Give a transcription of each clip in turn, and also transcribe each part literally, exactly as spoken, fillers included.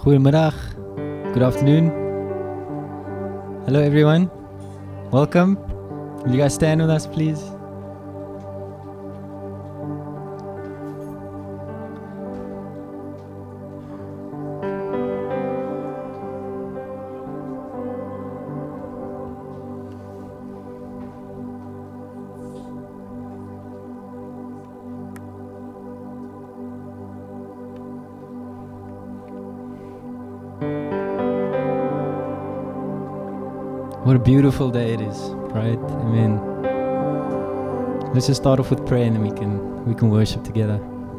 Goedemiddag. Good afternoon. Hello everyone. Welcome. Will you guys stand with us, please? What a beautiful day it is, right? Amen. Let's just start off with prayer and then we can we can worship together.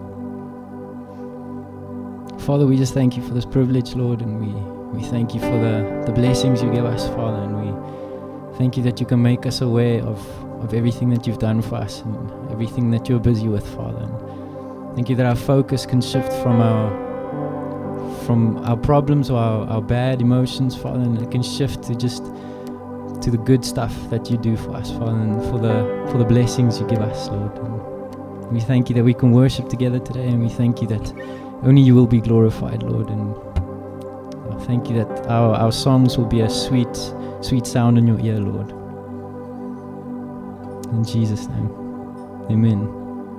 Father, we just thank you for this privilege, Lord, and we, we thank you for the, the blessings you give us, Father, and we thank you that you can make us aware of, of everything that you've done for us and everything that you're busy with, Father. And thank you that our focus can shift from our from our problems or our, our bad emotions, Father, and it can shift to just to the good stuff that you do for us, Father, and for the for the blessings you give us, Lord. And we thank you that we can worship together today, and we thank you that only you will be glorified, Lord. And I thank you that our, our songs will be a sweet, sweet sound in your ear, Lord. In Jesus' name, amen.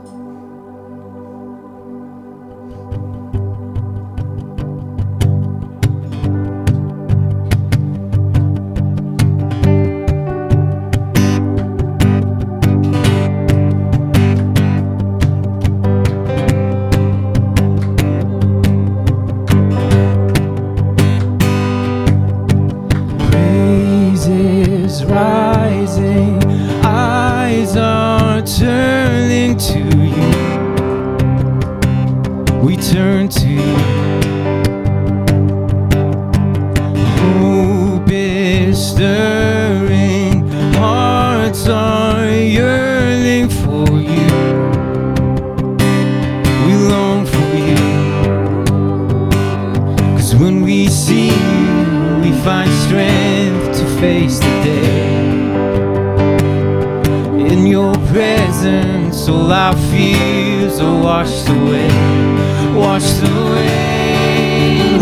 All our fears are washed away, washed away.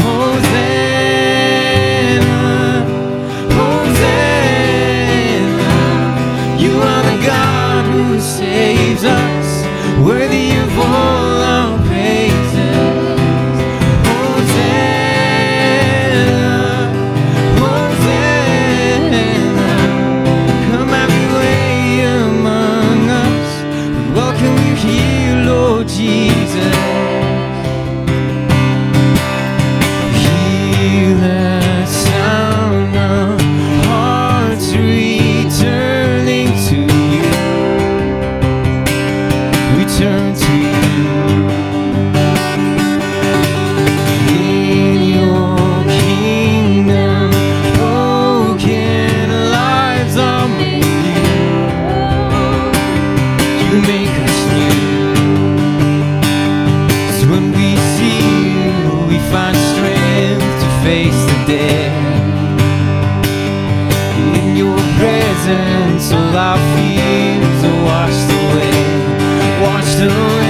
Hosanna, Hosanna. You are the God who saves us, worthy of all our praises. Hosanna, Hosanna. Come have your way among us. Welcome you here, Lord Jesus. Hear the sound of hearts returning to you. We turn to you. In your kingdom, broken lives are made new. You make us new. So when we see you, we find strength to face the day. In your presence, all our fears are washed away, washed away.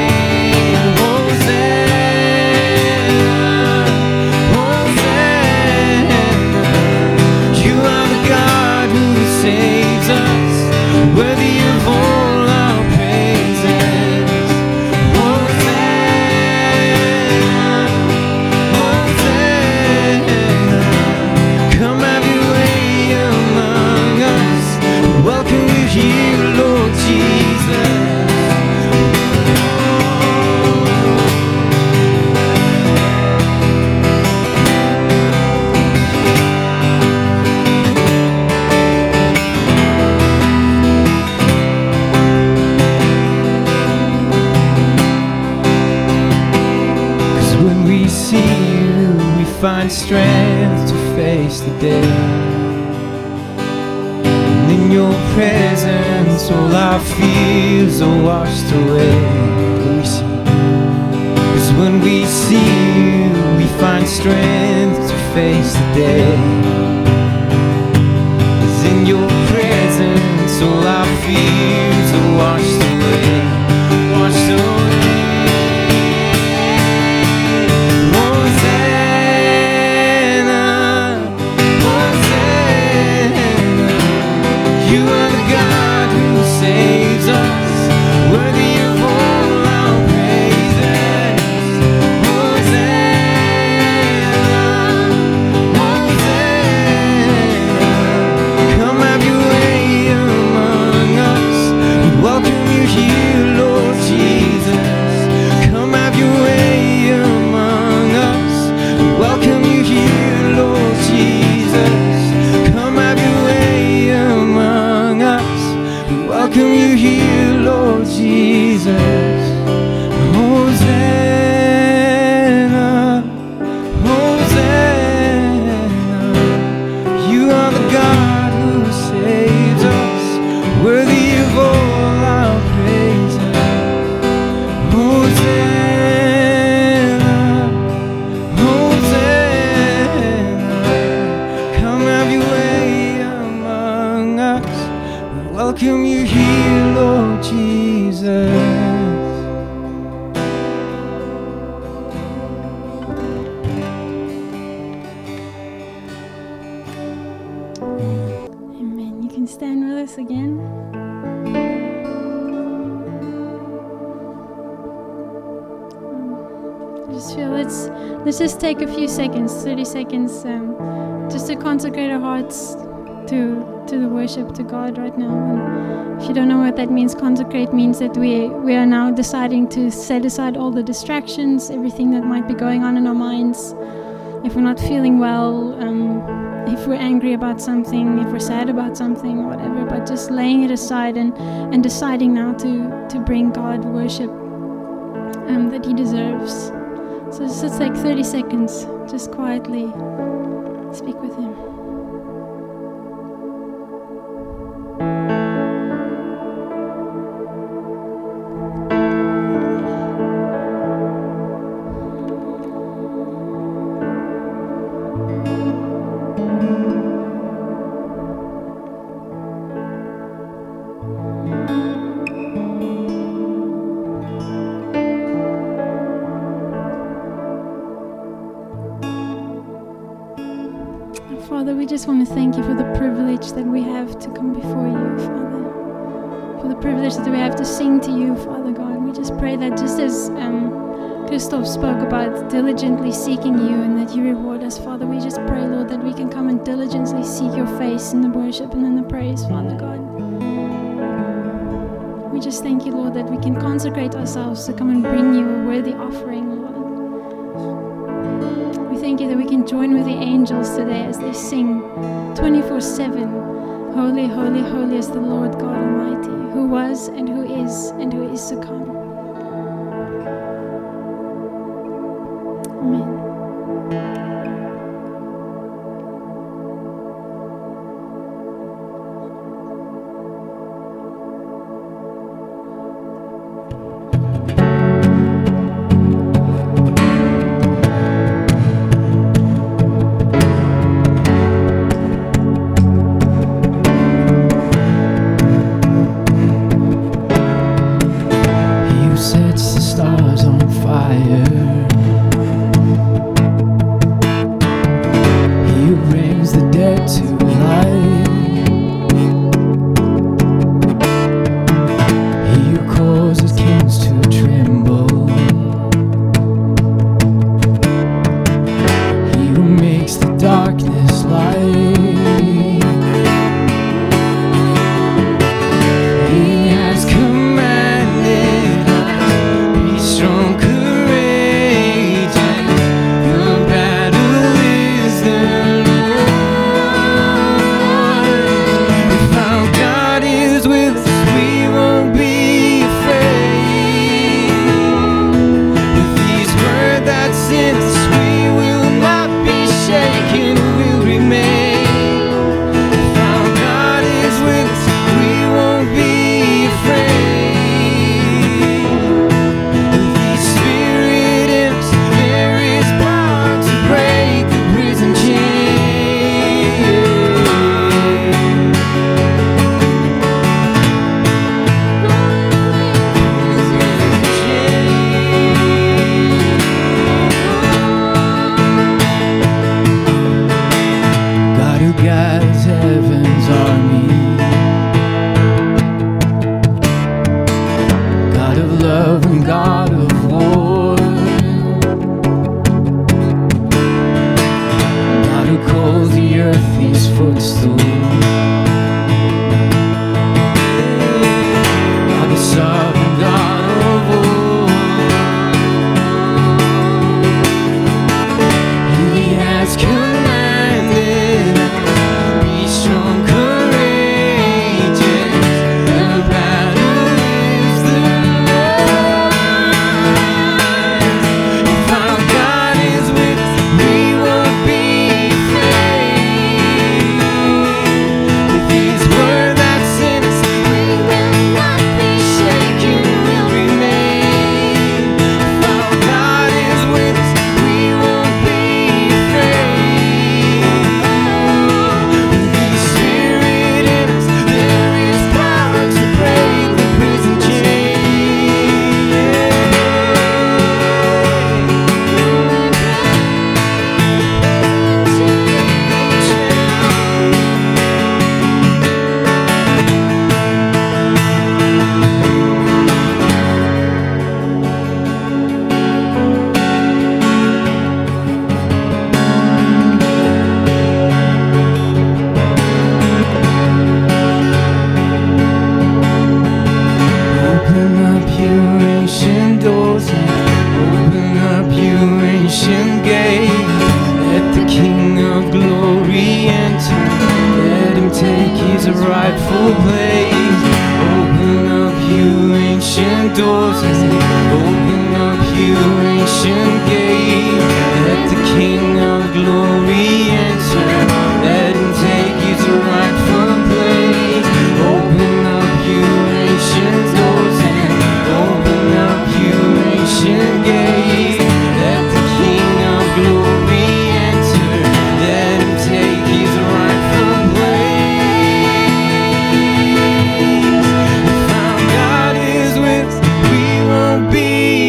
Hosanna, Hosanna. You are the God who saves us, worthy of all our praises. Hosanna, Hosanna. Come have your way among us. Welcome you here, Lord Jesus. Find strength to face the day. And in your presence, all our fears are washed away. Cause when we see you, we find strength to face the day. Cause in your presence, all our fears are washed away, washed away. Hosanna. us again. I just feel let's let's just take a few seconds, thirty seconds, um, just to consecrate our hearts to to the worship to God right now. And if you don't know what that means, consecrate means that we we are now deciding to set aside all the distractions, everything that might be going on in our minds. If we're not feeling well, um, if we're angry about something, if we're sad about something, whatever, but just laying it aside and, and deciding now to, to bring God worship um, that He deserves. So just let's take thirty seconds, just quietly speak with Him. Father, we just want to thank you for the privilege that we have to come before you, Father. For the privilege that we have to sing to you, Father God. We just pray that just as um, Christoph spoke about diligently seeking you and that you reward us, Father, we just pray, Lord, that we can come and diligently seek your face in the worship and in the praise, Father God. We just thank you, Lord, that we can consecrate ourselves to come and bring you a worthy offering, Lord. Thank you that we can join with the angels today as they sing twenty-four seven, Holy, holy, holy is the Lord God Almighty, who was and who is and who is to come. Amen. Sets the stars on fire. rightful place. Open up, you ancient doors, open up, you ancient gates. Let the King of glory enter, let him take his rightful place. Open up, you ancient doors, and open up, you ancient gates. Let the King of glory enter, let him take his rightful place. If our God is with us, we won't be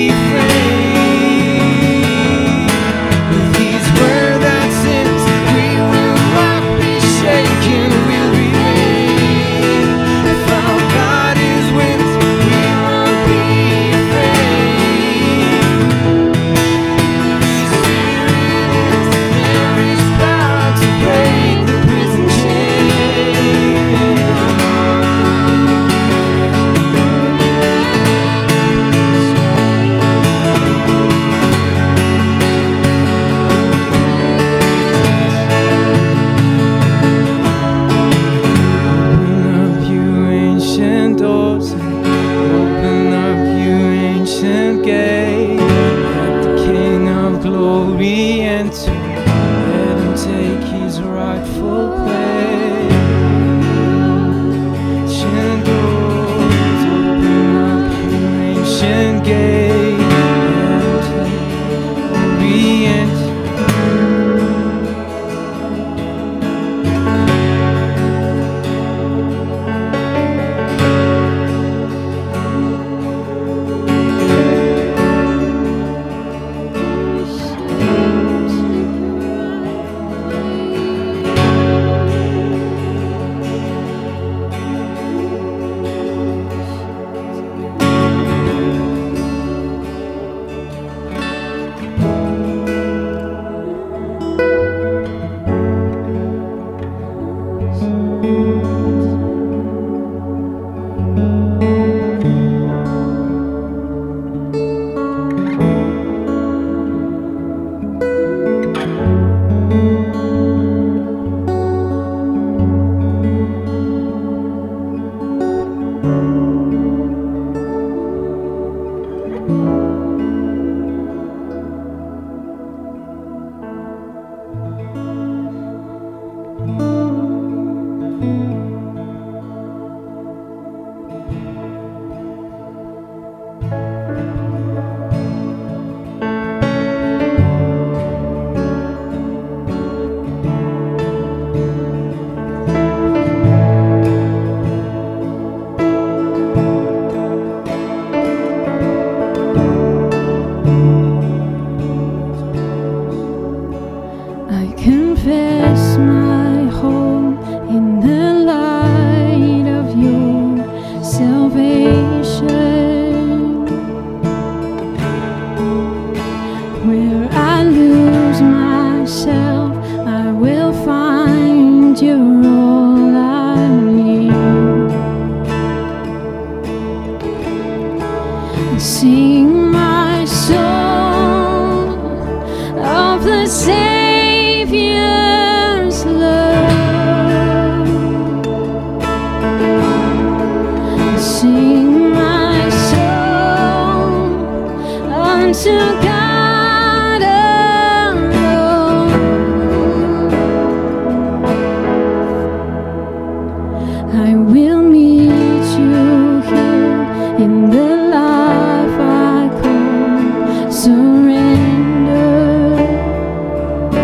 afraid. With his word that sins, we will not be shaken, we'll be ready. If our God is with us, we won't be afraid. His Spirit there is power to break the prison chain. Open up, you ancient doors, open up, you ancient gates. Let the King of glory enter, let him take his rightful place. Ancient doors, open up, you ancient gates. Let him take glory enter. I confess my hope in the light of your salvation. Where I lose myself, I will find you're all I need. Sing my song of the Savior's love. Sing my song unto God alone. I will meet you here in the life I call surrender.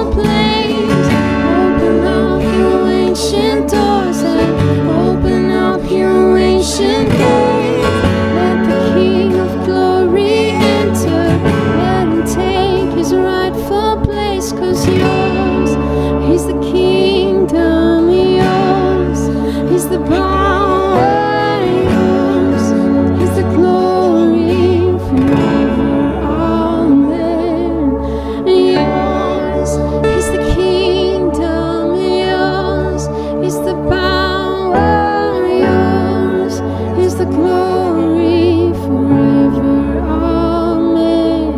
place. Open up your ancient doors and open up your ancient gates. Let the King of Glory enter. Let him take his rightful place, 'cause yours is the kingdom, yours is the power, yours is the glory forever. Amen. Yours is the kingdom, yours is the power, yours is the glory forever. Amen.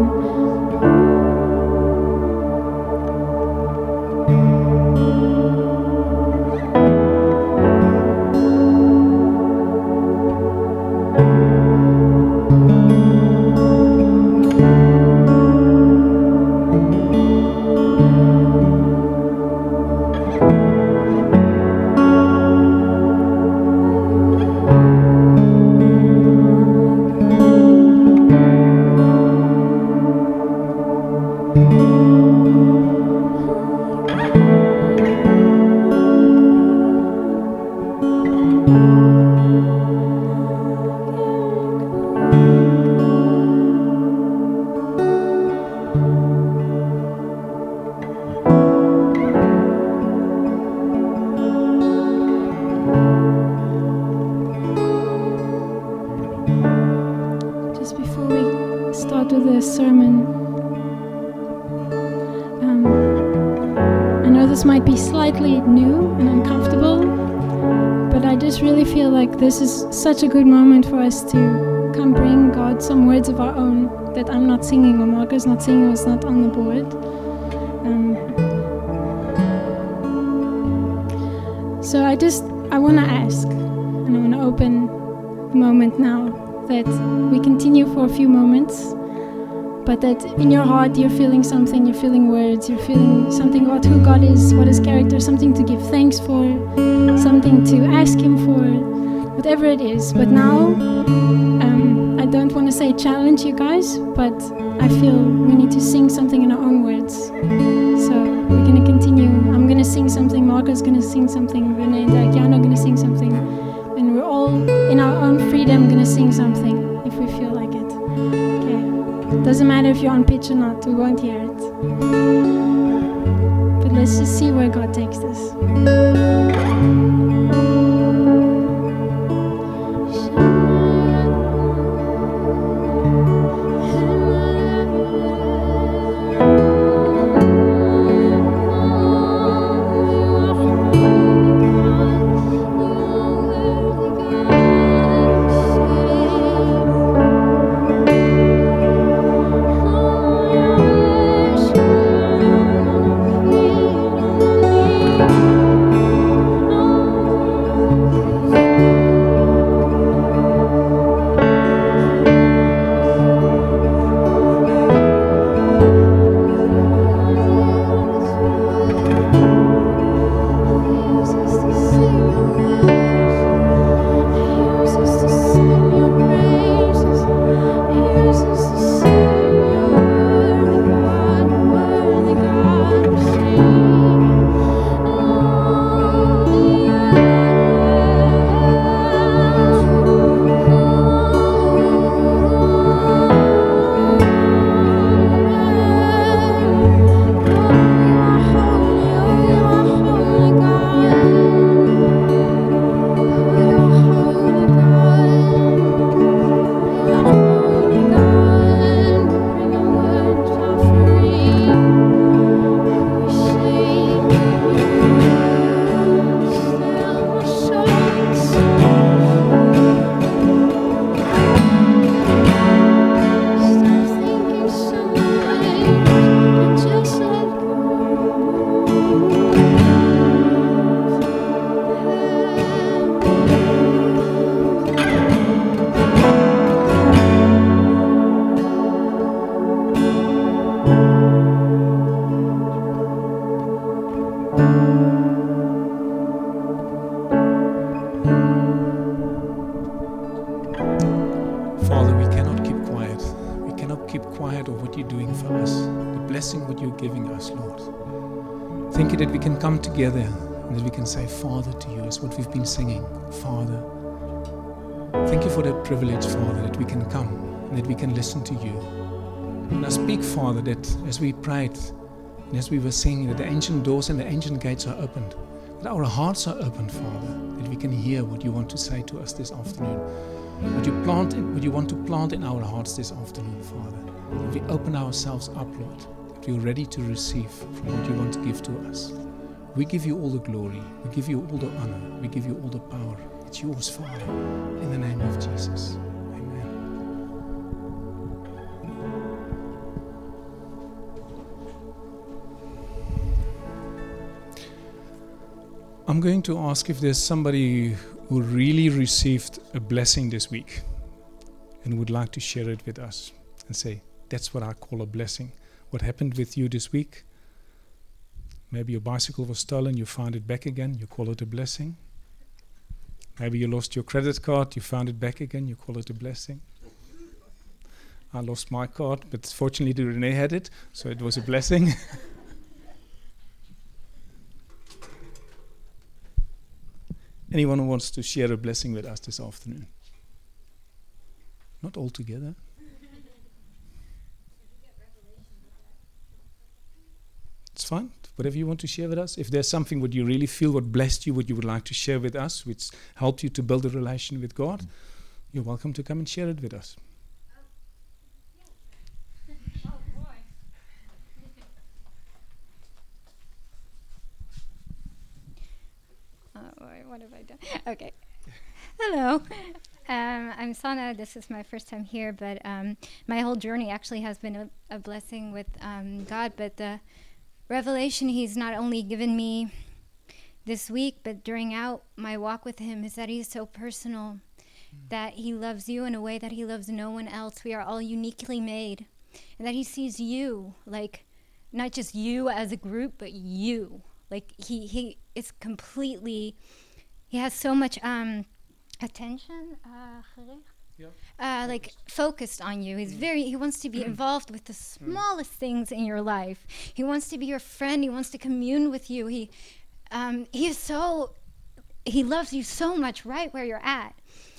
Just before we start with the sermon, um, I know this might be slightly new and uncomfortable, but I just really feel like this is such a good moment for us to come bring God some words of our own that I'm not singing or Marco's not singing or is not on the board. Um, so I just, I want to ask, and I want to open the moment now, that we continue for a few moments, but that in your heart you're feeling something, you're feeling words, you're feeling something about who God is, what his character, something to give thanks for, something to ask him for, whatever it is. But now, um, I don't want to say challenge you guys, but I feel we need to sing something in our own words. So we're going to continue. I'm going to sing something, Marco's going to sing something, Renee and Diana are going to sing something, and we're all in our own freedom going to sing something if we feel like it. Okay. Doesn't matter if you're on pitch or not, we won't hear it. But let's just see where God takes this. Thank Thank you that we can come together and that we can say Father to you, is what we've been singing. Father. Thank you for that privilege, Father, that we can come and that we can listen to you. And I speak, Father, that as we prayed and as we were singing, that the ancient doors and the ancient gates are opened, that our hearts are opened, Father, that we can hear what you want to say to us this afternoon. What you plant, in, what you want to plant in our hearts this afternoon, Father. That we open ourselves up, Lord, that we are ready to receive from what you want to give to us. We give you all the glory, we give you all the honor, we give you all the power. It's yours, Father, in the name of Jesus. Amen. I'm going to ask if there's somebody who really received a blessing this week and would like to share it with us and say, that's what I call a blessing. What happened with you this week? Maybe your bicycle was stolen, you found it back again, you call it a blessing. Maybe you lost your credit card, you found it back again, you call it a blessing. I lost my card, but fortunately Renee had it, so it was a blessing. Anyone who wants to share a blessing with us this afternoon? Not all together. It's fine. Whatever you want to share with us. If there's something what you really feel, what blessed you, what you would like to share with us, which helped you to build a relation with God, you're welcome to come and share it with us. Oh, boy. Oh, boy, what have I done? Okay. Hello. Um, I'm Sana. This is my first time here, but um, my whole journey actually has been a, a blessing with um, God, but the revelation he's not only given me this week, but during out my walk with him, is that he's so personal, mm. that he loves you in a way that he loves no one else. We are all uniquely made, and that he sees you, like, not just you as a group, but you. Like, he, he is completely, he has so much um, attention, uh, Yep. Uh, like focused on you. He's very, he wants to be involved with the smallest things in your life. He wants to be your friend. He wants to commune with you. He, um, he is so, he loves you so much right where you're at.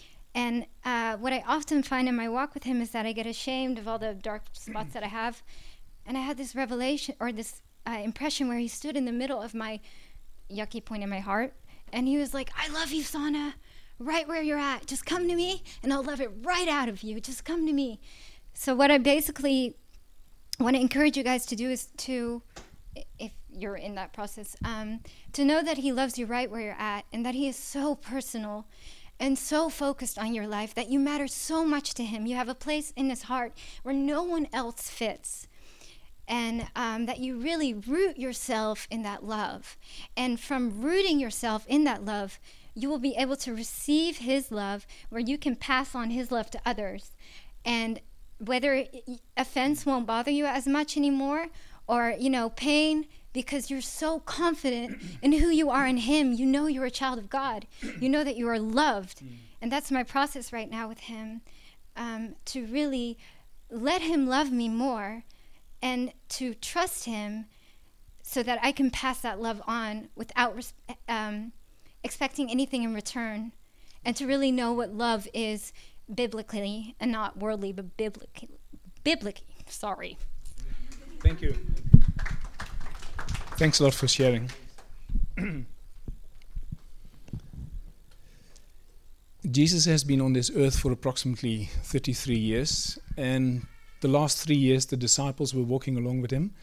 And uh, what I often find in my walk with him is that I get ashamed of all the dark spots that I have. And I had this revelation or this uh, impression where he stood in the middle of my yucky point in my heart. And he was like, I love you, Sana. Right where you're at. Just come to me and I'll love it right out of you. Just come to me. So what I basically want to encourage you guys to do is to, if you're in that process, um, to know that he loves you right where you're at, and that he is so personal and so focused on your life, that you matter so much to him. You have a place in his heart where no one else fits. And um, that you really root yourself in that love. And from rooting yourself in that love, you will be able to receive his love, where you can pass on his love to others. And whether offense won't bother you as much anymore, or, you know, pain, because you're so confident in who you are in him. You know you're a child of God. You know that you are loved. And that's my process right now with him, um, to really let him love me more and to trust him so that I can pass that love on without res- um, expecting anything in return, and to really know what love is biblically, and not worldly, but biblically. Biblically, sorry. Thank you. Thanks a lot for sharing. Jesus has been on this earth for approximately thirty-three years, and the last three years the disciples were walking along with him.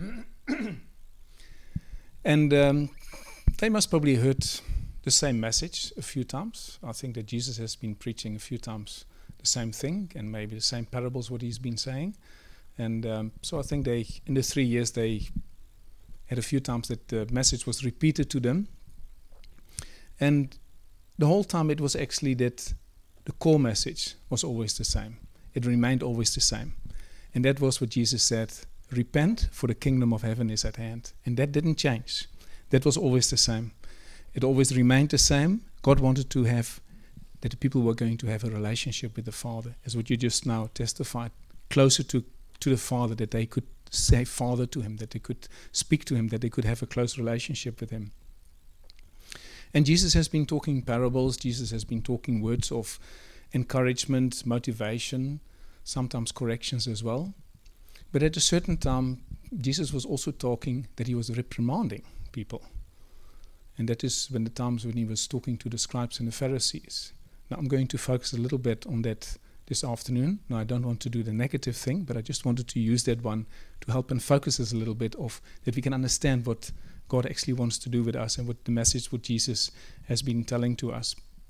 And um, they must probably heard the same message a few times. I think that Jesus has been preaching a few times the same thing, and maybe the same parables what he's been saying. And um, so I think they, in the three years, they had a few times that the message was repeated to them. And the whole time it was actually that the core message was always the same. It remained always the same. And that was what Jesus said, repent, for the kingdom of heaven is at hand. And that didn't change. That was always the same. It always remained the same. God wanted to have, that the people were going to have a relationship with the Father, as what you just now testified, closer to, to the Father, that they could say Father to him, that they could speak to him, that they could have a close relationship with him. And Jesus has been talking parables. Jesus has been talking words of encouragement, motivation, sometimes corrections as well. But at a certain time, Jesus was also talking that he was reprimanding people. And that is when the times when he was talking to the scribes and the Pharisees. Now I'm going to focus a little bit on that this afternoon. Now I don't want to do the negative thing, but I just wanted to use that one to help and focus us a little bit of that we can understand what God actually wants to do with us and what the message what Jesus has been telling to us.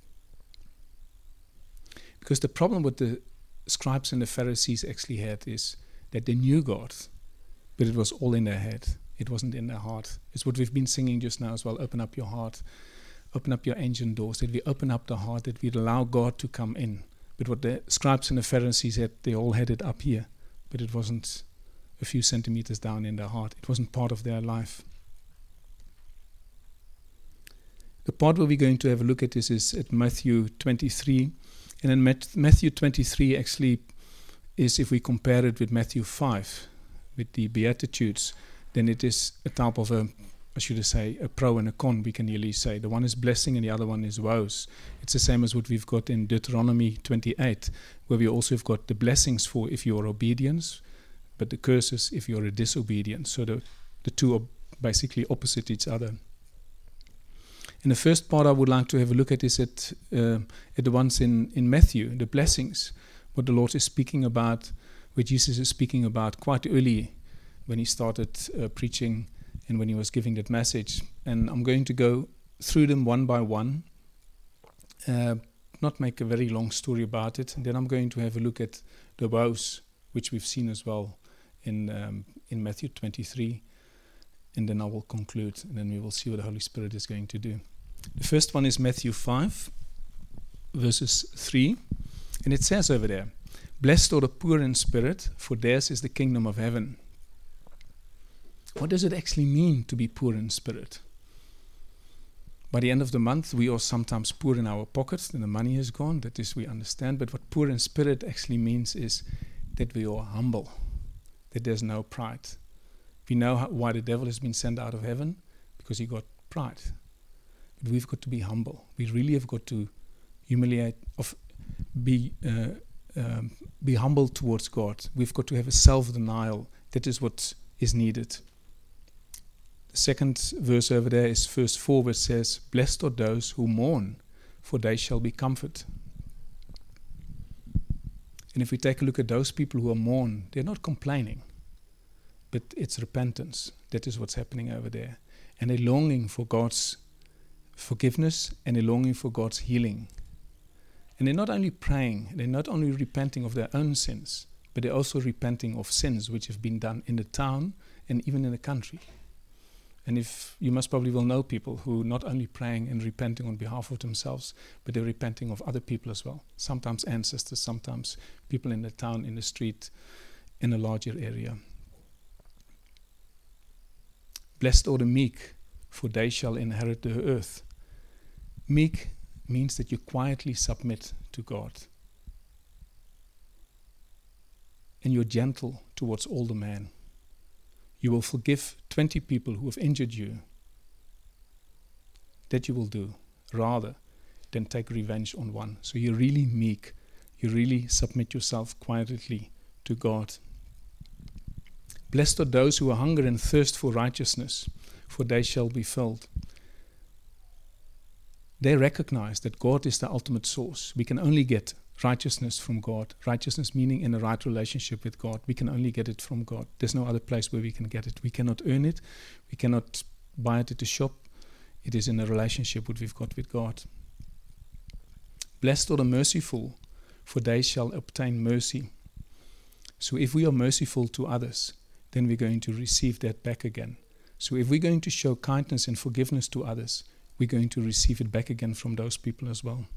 Because the problem with the scribes and the Pharisees actually had is that they knew God, but it was all in their head. It wasn't in their heart. It's what we've been singing just now as well. Open up your heart. Open up your engine doors. That we open up the heart, that we allow God to come in. But what the scribes and the Pharisees had, they all had it up here. But it wasn't a few centimeters down in their heart. It wasn't part of their life. The part where we're going to have a look at this is at Matthew twenty-three. And in Matthew twenty-three actually is, if we compare it with Matthew five, with the Beatitudes, then it is a type of a, I should say, a pro and a con, we can nearly say. The one is blessing and the other one is woes. It's the same as what we've got in Deuteronomy twenty-eight, where we also have got the blessings for if you are obedience, but the curses if you are a disobedience. So the, the two are basically opposite each other. And the first part I would like to have a look at is at, uh, at the ones in, in Matthew, the blessings, what the Lord is speaking about, where Jesus is speaking about quite early when he started uh, preaching and when he was giving that message. And I'm going to go through them one by one, uh, not make a very long story about it. And then I'm going to have a look at the woes, which we've seen as well in um, in Matthew twenty-three. And then I will conclude, and then we will see what the Holy Spirit is going to do. The first one is Matthew five, verses three. And it says over there, "Blessed are the poor in spirit, for theirs is the kingdom of heaven." What does it actually mean to be poor in spirit? By the end of the month, we are sometimes poor in our pockets, and the money is gone. That is, we understand. But what poor in spirit actually means is that we are humble, that there's no pride. We know how, why the devil has been sent out of heaven, because he got pride. But we've got to be humble. We really have got to humiliate, of be uh, um, be humble towards God. We've got to have a self-denial. That is what is needed. The second verse over there is verse four, which says, "Blessed are those who mourn, for they shall be comforted." And if we take a look at those people who are mourn, they're not complaining, but it's repentance. That is what's happening over there. And they're longing for God's forgiveness, and they're longing for God's healing. And they're not only praying, they're not only repenting of their own sins, but they're also repenting of sins which have been done in the town and even in the country. And if you must probably will know people who not only praying and repenting on behalf of themselves, but they're repenting of other people as well. Sometimes ancestors, sometimes people in the town, in the street, in a larger area. "Blessed are the meek, for they shall inherit the earth." Meek means that you quietly submit to God. And you're gentle towards older men. You will forgive twenty people who have injured you. That you will do, rather than take revenge on one. So you're really meek. You really submit yourself quietly to God. "Blessed are those who hunger and thirst for righteousness, for they shall be filled." They recognize that God is the ultimate source. We can only get righteousness from God. Righteousness meaning in a right relationship with God. We can only get it from God. There's no other place where we can get it. We cannot earn it. We cannot buy it at the shop. It is in a relationship that we've got with God. "Blessed are the merciful, for they shall obtain mercy." So if we are merciful to others, then we're going to receive that back again. So if we're going to show kindness and forgiveness to others, we're going to receive it back again from those people as well.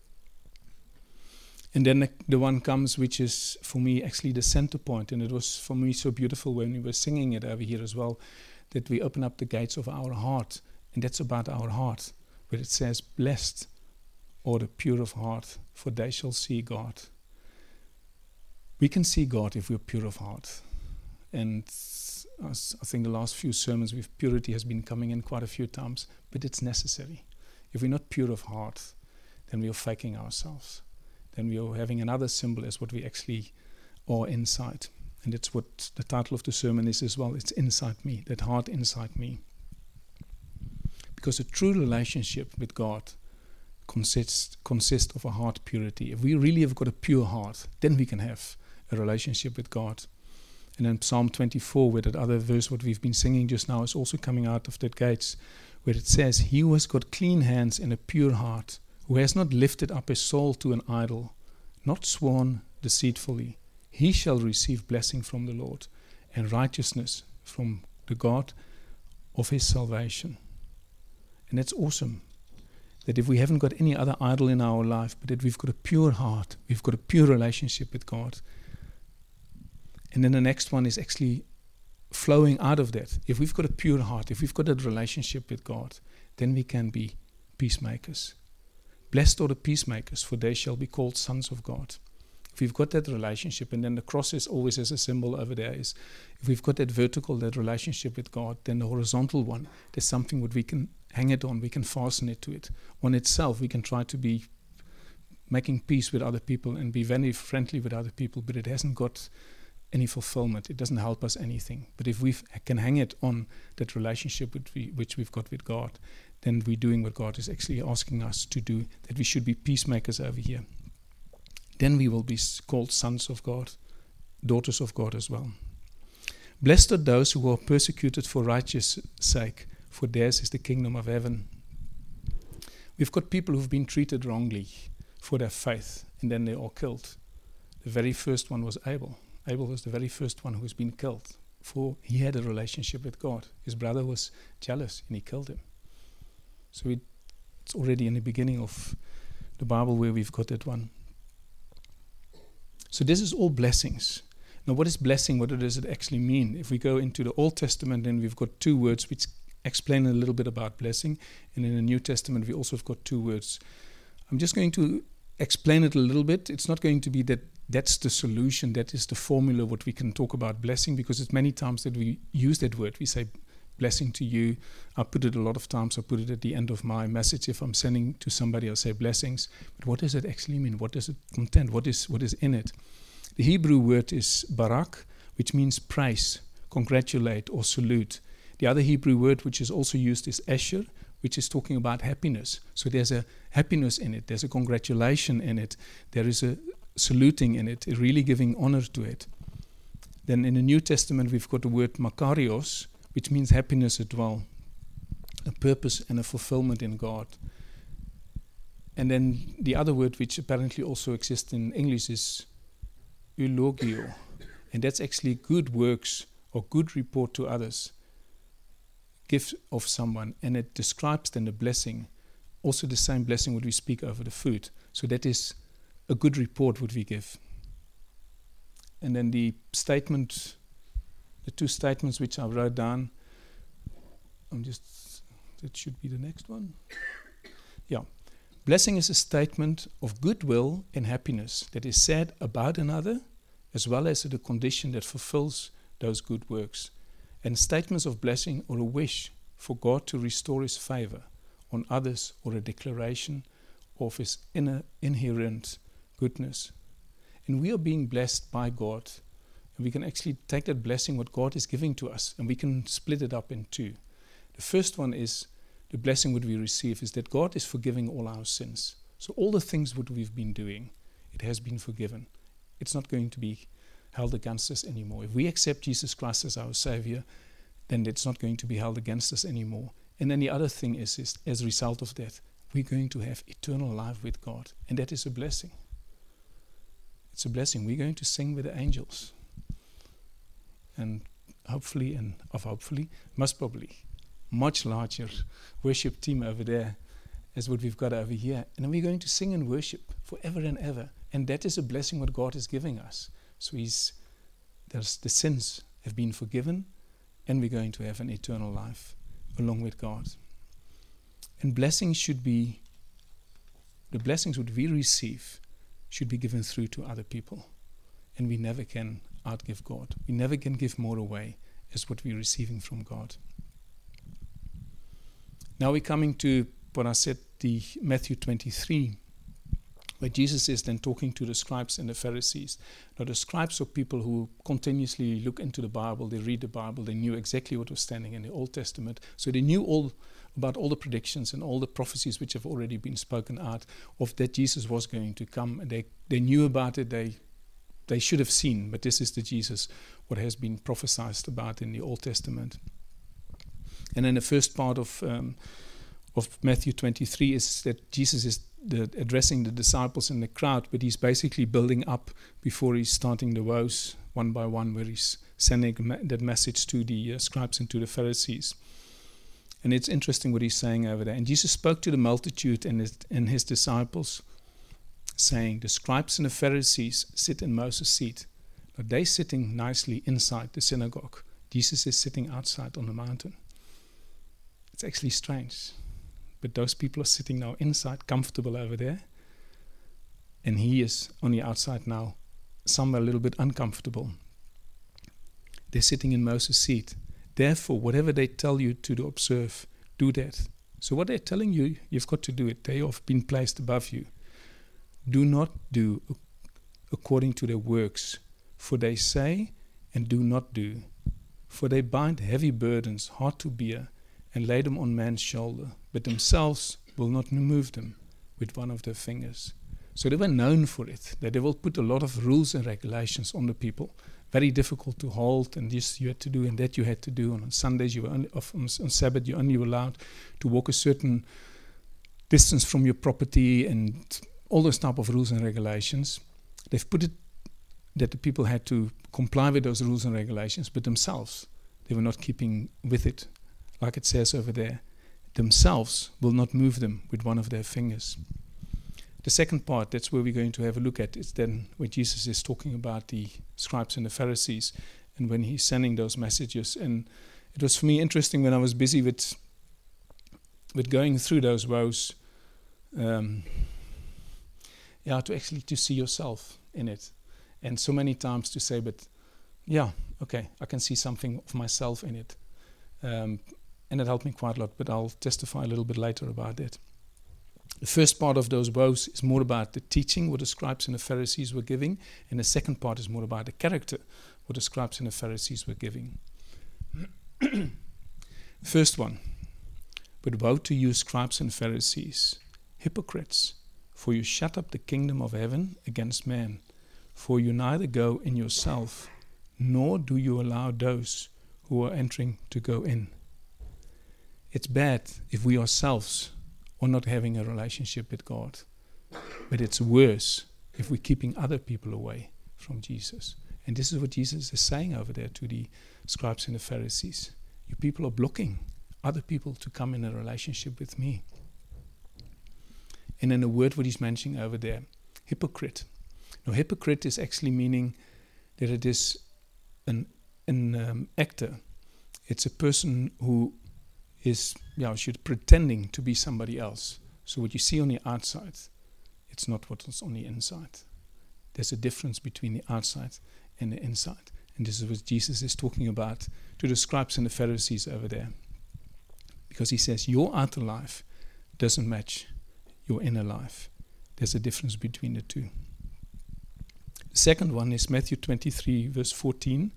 And then the, the one comes, which is for me actually the center point, and it was for me so beautiful when we were singing it over here as well, that we open up the gates of our heart, and that's about our heart, where it says, "Blessed are the pure of heart, for they shall see God." We can see God if we're pure of heart. And as I think the last few sermons with purity has been coming in quite a few times, but it's necessary. If we're not pure of heart, then we are faking ourselves. Then we are having another symbol as what we actually are inside. And that's what the title of the sermon is as well. It's inside me, that heart inside me. Because a true relationship with God consists consists of a heart purity. If we really have got a pure heart, then we can have a relationship with God. And then Psalm twenty-four, where that other verse what we've been singing just now is also coming out of that gates, where it says, he who has got clean hands and a pure heart, who has not lifted up his soul to an idol, not sworn deceitfully, he shall receive blessing from the Lord and righteousness from the God of his salvation. And that's awesome. That if we haven't got any other idol in our life, but that we've got a pure heart, we've got a pure relationship with God. And then the next one is actually flowing out of that. If we've got a pure heart, if we've got a relationship with God, then we can be peacemakers. Blessed are the peacemakers, for they shall be called sons of God. If we've got that relationship, and then the cross is always as a symbol over there, is if we've got that vertical, that relationship with God, then the horizontal one, there's something that we can hang it on, we can fasten it to it. On itself, we can try to be making peace with other people and be very friendly with other people, but it hasn't got any fulfillment. It doesn't help us anything. But if we can hang it on that relationship which, we, which we've got with God, then we're doing what God is actually asking us to do, that we should be peacemakers over here. Then we will be called sons of God, daughters of God as well. Blessed are those who are persecuted for righteous sake, for theirs is the kingdom of heaven. We've got people who've been treated wrongly for their faith, and then they are killed. The very first one was Abel. Abel was the very first one who's been killed, for he had a relationship with God. His brother was jealous, and he killed him. So it, it's already in the beginning of the Bible where we've got that one. So this is all blessings. Now what is blessing? What does it actually mean? If we go into the Old Testament, then we've got two words which explain a little bit about blessing. And in the New Testament, we also have got two words. I'm just going to explain it a little bit. It's not going to be that that's the solution, that is the formula what we can talk about blessing, because it's many times that we use that word. We say blessing to you. I put it a lot of times. I put it at the end of my message. If I'm sending to somebody, I'll say blessings. But what does it actually mean? What does it contain? What is what is in it? The Hebrew word is barak, which means praise, congratulate, or salute. The other Hebrew word which is also used is asher, which is talking about happiness. So there's a happiness in it. There's a congratulation in it. There is a saluting in it, really giving honor to it. Then in the New Testament, we've got the word makarios, which means happiness as well, a purpose and a fulfillment in God. And then the other word, which apparently also exists in English, is eulogio, and that's actually good works or good report to others, gift of someone, and it describes then the blessing, also the same blessing would we speak over the food. So that is a good report would we give. And then the statement, the two statements which I wrote down, I'm just, that should be the next one. Yeah. Blessing is a statement of goodwill and happiness that is said about another, as well as the condition that fulfills those good works. And statements of blessing or a wish for God to restore his favor on others, or a declaration of his inner inherent goodness. And we are being blessed by God. And we can actually take that blessing, what God is giving to us, and we can split it up in two. The first one is the blessing that we receive is that God is forgiving all our sins. So all the things that we've been doing, it has been forgiven. It's not going to be held against us anymore. If we accept Jesus Christ as our Savior, then it's not going to be held against us anymore. And then the other thing is, is as a result of that, we're going to have eternal life with God. And that is a blessing. It's a blessing. We're going to sing with the angels. And hopefully, and of hopefully, most probably, much larger worship team over there as what we've got over here. And then we're going to sing and worship forever and ever. And that is a blessing what God is giving us. So he's, there's the sins have been forgiven, and we're going to have an eternal life along with God. And blessings should be, the blessings that we receive should be given through to other people. And we never can outgive God. We never can give more away as what we're receiving from God. Now we're coming to what I said, the Matthew twenty-three, where Jesus is then talking to the scribes and the Pharisees. Now the scribes are people who continuously look into the Bible, they read the Bible, they knew exactly what was standing in the Old Testament. So they knew all about all the predictions and all the prophecies which have already been spoken out of that Jesus was going to come. And they, they knew about it, they they should have seen, but this is the Jesus what has been prophesied about in the Old Testament. And then the first part of um, of Matthew twenty-three is that Jesus is the, addressing the disciples in the crowd, but he's basically building up before he's starting the woes one by one, where he's sending ma- that message to the uh, scribes and to the Pharisees. And it's interesting what he's saying over there. And Jesus spoke to the multitude and his, and his disciples, saying, the scribes and the Pharisees sit in Moses' seat. Now they're sitting nicely inside the synagogue. Jesus is sitting outside on the mountain. It's actually strange. But those people are sitting now inside, comfortable over there. And he is on the outside now, somewhere a little bit uncomfortable. They're sitting in Moses' seat. Therefore, whatever they tell you to observe, do that. So what they're telling you, you've got to do it. They have been placed above you. Do not do according to their works, for they say and do not do. For they bind heavy burdens, hard to bear, and lay them on man's shoulder, but themselves will not remove them with one of their fingers. So they were known for it, that they will put a lot of rules and regulations on the people. Very difficult to hold, and this you had to do, and that you had to do. And on Sundays, you were only, on, on Sabbath, you only were allowed to walk a certain distance from your property, and all those type of rules and regulations. They've put it that the people had to comply with those rules and regulations, but themselves, they were not keeping with it. Like it says over there, themselves will not move them with one of their fingers. The second part, that's where we're going to have a look at, is then when Jesus is talking about the scribes and the Pharisees and when he's sending those messages. And it was for me interesting when I was busy with with going through those woes, um, yeah, to actually to see yourself in it. And so many times to say, but yeah, okay, I can see something of myself in it. Um, and it helped me quite a lot, but I'll testify a little bit later about it. The first part of those woes is more about the teaching, what the scribes and the Pharisees were giving, and the second part is more about the character, what the scribes and the Pharisees were giving. First one, but woe to you, scribes and Pharisees, hypocrites, for you shut up the kingdom of heaven against man, for you neither go in yourself, nor do you allow those who are entering to go in. It's bad if we ourselves are not having a relationship with God. But it's worse if we're keeping other people away from Jesus. And this is what Jesus is saying over there to the scribes and the Pharisees. You people are blocking other people to come in a relationship with me. And then a word what he's mentioning over there, hypocrite. Now, hypocrite is actually meaning that it is an, an um, actor. It's a person who is, yeah, should pretending to be somebody else. So what you see on the outside, it's not what's on the inside. There's a difference between the outside and the inside. And this is what Jesus is talking about to the scribes and the Pharisees over there. Because he says, your outer life doesn't match your inner life. There's a difference between the two. The second one is Matthew twenty-three, verse fourteen.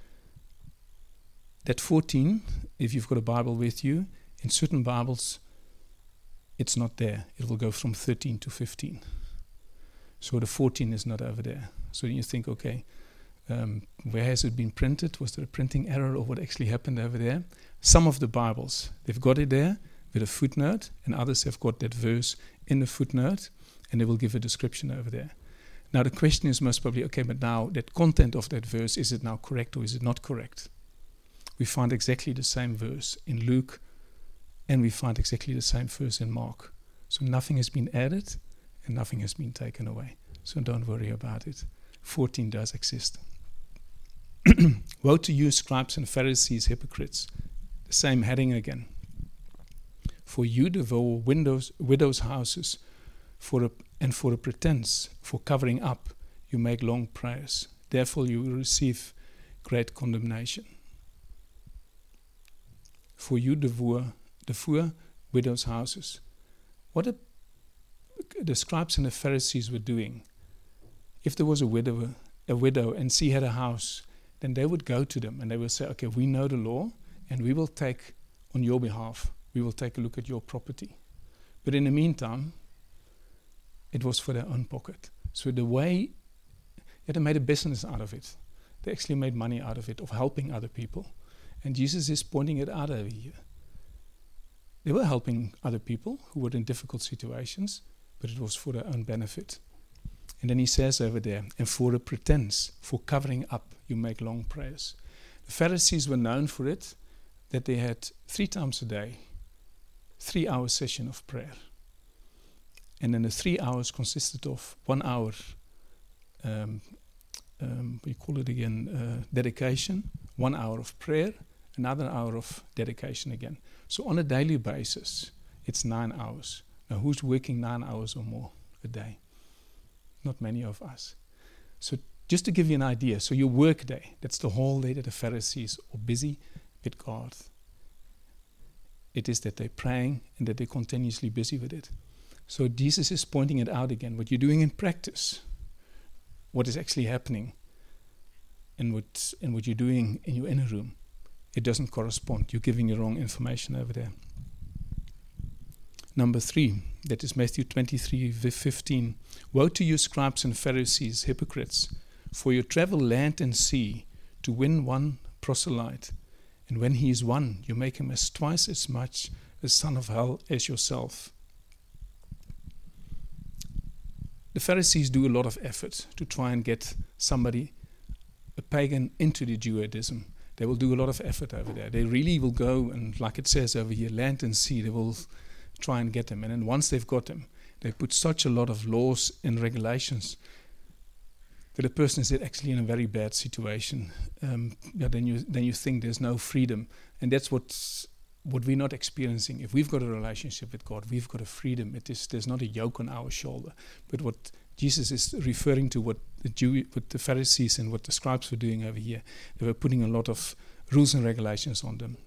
That fourteen, if you've got a Bible with you, in certain Bibles, it's not there. It will go from thirteen to fifteen. So the fourteen is not over there. So you think, okay, um, where has it been printed? Was there a printing error or what actually happened over there? Some of the Bibles, they've got it there with a footnote, and others have got that verse in the footnote, and they will give a description over there. Now the question is most probably, okay, but now that content of that verse, is it now correct or is it not correct? We find exactly the same verse in Luke, and we find exactly the same verse in Mark. So nothing has been added, and nothing has been taken away. So don't worry about it. fourteen does exist. Woe to you, scribes and Pharisees, hypocrites. The same heading again. For you devour windows, widows' houses, for a, and for a pretense, for covering up, you make long prayers. therefore you will receive great condemnation. For you devour, devour widows' houses. What a, the scribes and the Pharisees were doing, if there was a widow, a widow and she had a house, then they would go to them and they would say, okay, we know the law and we will take, on your behalf, we will take a look at your property. But in the meantime, it was for their own pocket. So the way, yeah, they made a business out of it. They actually made money out of it, of helping other people. And Jesus is pointing it out over here. They were helping other people who were in difficult situations, but it was for their own benefit. And then he says over there, and for a pretense, for covering up, you make long prayers. The Pharisees were known for it, that they had three times a day, three hour session of prayer. And then the three hours consisted of one hour, um, um, we call it again, uh, dedication, one hour of prayer, another hour of dedication again. So on a daily basis, it's nine hours. Now who's working nine hours or more a day? Not many of us. So just to give you an idea, so your work day, that's the whole day that the Pharisees are busy with God. It is that they're praying and that they're continuously busy with it. So Jesus is pointing it out again, what you're doing in practice, what is actually happening, and what, and what you're doing in your inner room. It doesn't correspond. You're giving the wrong information over there. Number three, that is Matthew twenty-three, fifteen. Woe to you, scribes and Pharisees, hypocrites, for you travel land and sea to win one proselyte. And when he is won, you make him as twice as much a son of hell as yourself. The Pharisees do a lot of effort to try and get somebody, a pagan, into the Judaism. They will do a lot of effort over there. They really will go and, like it says over here, land and sea, they will try and get them. And then once they've got them, they put such a lot of laws and regulations that a person is actually in a very bad situation. Um, yeah, then you then you think there's no freedom. And that's what's, what we're not experiencing. If we've got a relationship with God, we've got a freedom. It is, there's not a yoke on our shoulder. But what Jesus is referring to, what the Jew, what the Pharisees and what the scribes were doing over here, they were putting a lot of rules and regulations on them.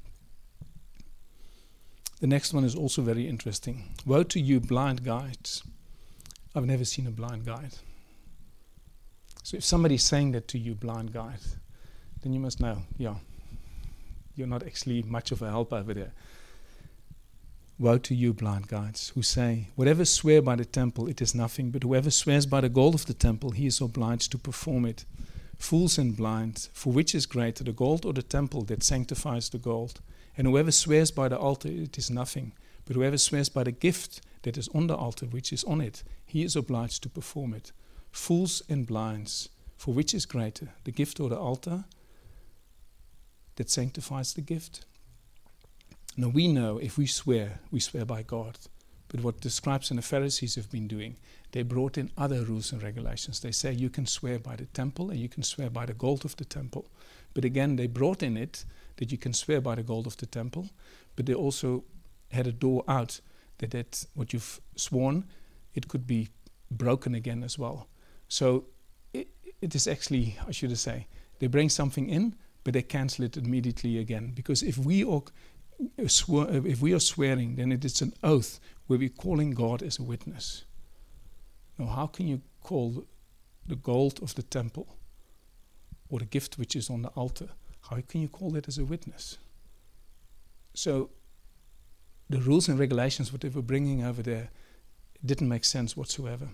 The next one is also very interesting. Woe to you, blind guides. I've never seen a blind guide. So if somebody's saying that to you, blind guide, then you must know, yeah, you're not actually much of a help over there. Woe to you, blind guides, who say, whatever swear by the temple, it is nothing, but whoever swears by the gold of the temple, he is obliged to perform it. Fools and blind, for which is greater, the gold or the temple that sanctifies the gold? And whoever swears by the altar, it is nothing, but whoever swears by the gift that is on the altar, which is on it, he is obliged to perform it. Fools and blinds, for which is greater, the gift or the altar that sanctifies the gift? Now we know if we swear, we swear by God. But what the scribes and the Pharisees have been doing, they brought in other rules and regulations. They say you can swear by the temple and you can swear by the gold of the temple. But again, they brought in it that you can swear by the gold of the temple, but they also had a door out that, that what you've sworn, it could be broken again as well. So it, it is actually, I should say, they bring something in, but they cancel it immediately again. Because if we are, swear, if we are swearing, then it is an oath where we're calling God as a witness. Now, how can you call the gold of the temple or the gift which is on the altar, how can you call that as a witness? So the rules and regulations what they were bringing over there didn't make sense whatsoever.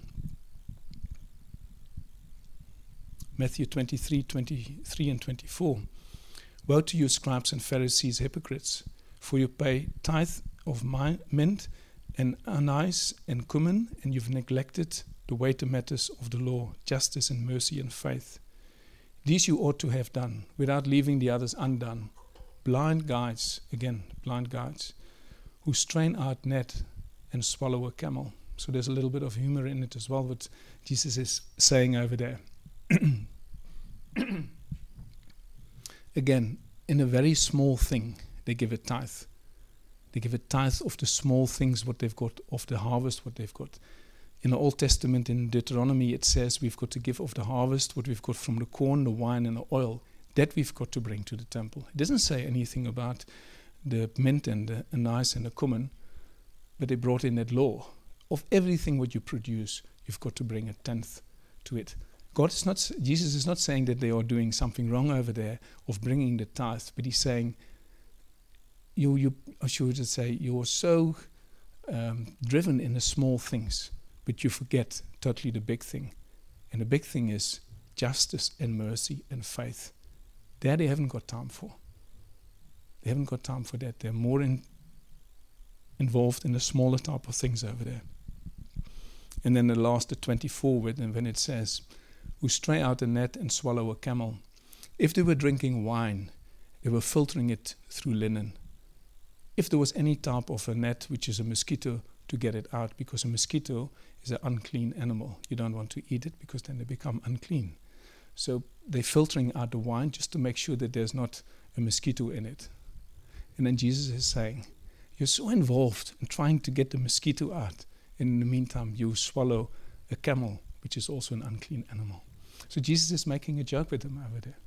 Matthew twenty-three, twenty-three and twenty-four. Woe to you, scribes and Pharisees, hypocrites, for you pay tithe of mint and anise and cumin, and you've neglected the weighty matters of the law, justice and mercy and faith. These you ought to have done, without leaving the others undone. Blind guides, again, blind guides, who strain out net and swallow a camel. So there's a little bit of humor in it as well, what Jesus is saying over there. Again, in a very small thing, they give a tithe. They give a tithe of the small things, what they've got, of the harvest, what they've got. In the Old Testament, in Deuteronomy, it says we've got to give of the harvest, what we've got from the corn, the wine, and the oil. That we've got to bring to the temple. It doesn't say anything about the mint and the anise and the cumin, but they brought in that law. Of everything what you produce, you've got to bring a tenth to it. God is not, Jesus is not saying that they are doing something wrong over there of bringing the tithe, but he's saying, you, you, I should just say, you're so um, driven in the small things, but you forget totally the big thing. And the big thing is justice and mercy and faith. That they haven't got time for. They haven't got time for that. They're more in, involved in the smaller type of things over there. And then the last, the twenty-four, when it says, who stray out a net and swallow a camel. If they were drinking wine, they were filtering it through linen. If there was any type of a net, which is a mosquito, to get it out, because a mosquito is an unclean animal. You don't want to eat it because then they become unclean. So they're filtering out the wine just to make sure that there's not a mosquito in it. And then Jesus is saying, you're so involved in trying to get the mosquito out. And in the meantime, you swallow a camel, which is also an unclean animal. So Jesus is making a joke with them over there.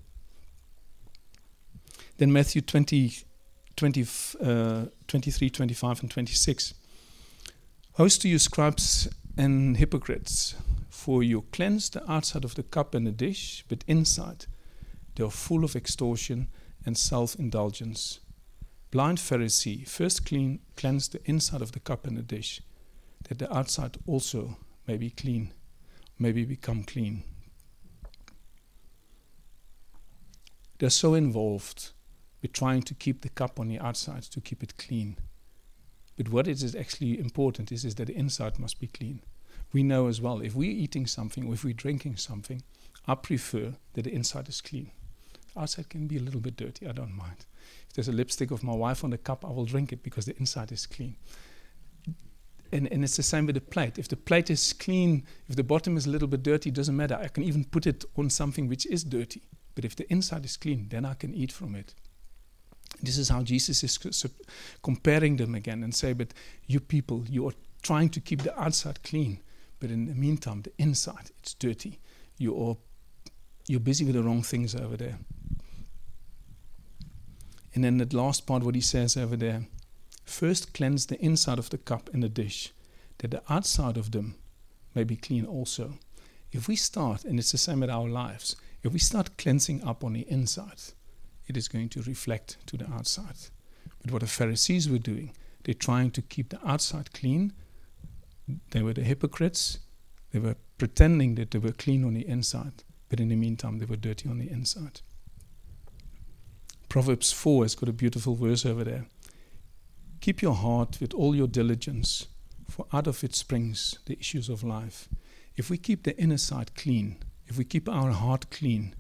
Then Matthew twenty, twenty, uh, twenty-three, twenty-five, and twenty-six. Host to you, scribes and hypocrites, for you cleanse the outside of the cup and the dish, but inside they are full of extortion and self-indulgence. Blind Pharisee, first clean, cleanse the inside of the cup and the dish, that the outside also may be clean, maybe become clean. They're so involved with trying to keep the cup on the outside, to keep it clean. But what is actually important is, is that the inside must be clean. We know as well, if we're eating something or if we're drinking something, I prefer that the inside is clean. The outside can be a little bit dirty, I don't mind. If there's a lipstick of my wife on the cup, I will drink it because the inside is clean. And, and it's the same with the plate. If the plate is clean, if the bottom is a little bit dirty, it doesn't matter. I can even put it on something which is dirty. But if the inside is clean, then I can eat from it. This is how Jesus is comparing them again and say, but you people, you are trying to keep the outside clean, but in the meantime, the inside, it's dirty. You are, you're busy with the wrong things over there. And then the last part, what he says over there, first cleanse the inside of the cup and the dish, that the outside of them may be clean also. If we start, and it's the same with our lives, if we start cleansing up on the inside, it is going to reflect to the outside. But what the Pharisees were doing, they're trying to keep the outside clean. They were the hypocrites. They were pretending that they were clean on the inside, but in the meantime, they were dirty on the inside. Proverbs four has got a beautiful verse over there. Keep your heart with all your diligence, for out of it springs the issues of life. If we keep the inner side clean, if we keep our heart clean,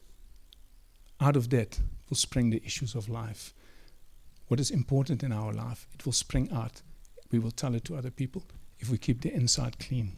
out of that will spring the issues of life. What is important in our life, it will spring out. We will tell it to other people if we keep the inside clean.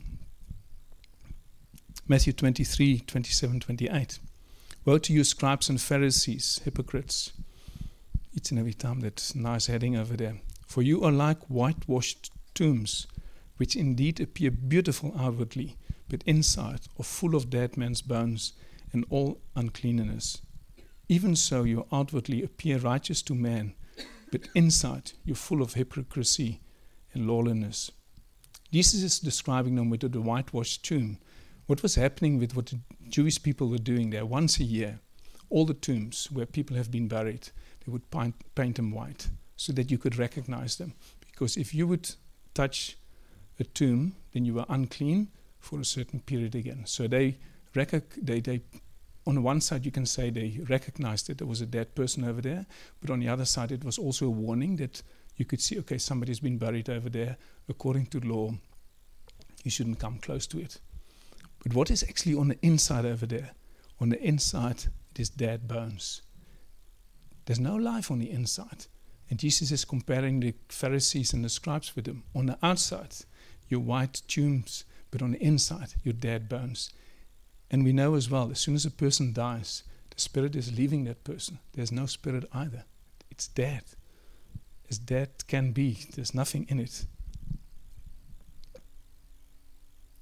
Matthew twenty-three, twenty-seven, twenty-eight. Woe to you, scribes and Pharisees, hypocrites. Each and every time, that nice heading over there. For you are like whitewashed tombs, which indeed appear beautiful outwardly, but inside are full of dead men's bones and all uncleanness. Even so, you outwardly appear righteous to man, but inside you're full of hypocrisy and lawlessness. Jesus is describing them with the whitewashed tomb. What was happening with what the Jewish people were doing there? Once a year, all the tombs where people have been buried, they would paint, paint them white so that you could recognize them. Because if you would touch a tomb, then you were unclean for a certain period again. So they, rec- they, they on the one side, you can say they recognized that there was a dead person over there, but on the other side, it was also a warning that you could see, okay, somebody's been buried over there. According to law, you shouldn't come close to it. But what is actually on the inside over there? On the inside, it is dead bones. There's no life on the inside. And Jesus is comparing the Pharisees and the scribes with them. On the outside, you're white tombs, but on the inside, you're dead bones. And we know as well, as soon as a person dies, the spirit is leaving that person. There's no spirit either. It's dead. As dead can be. There's nothing in it.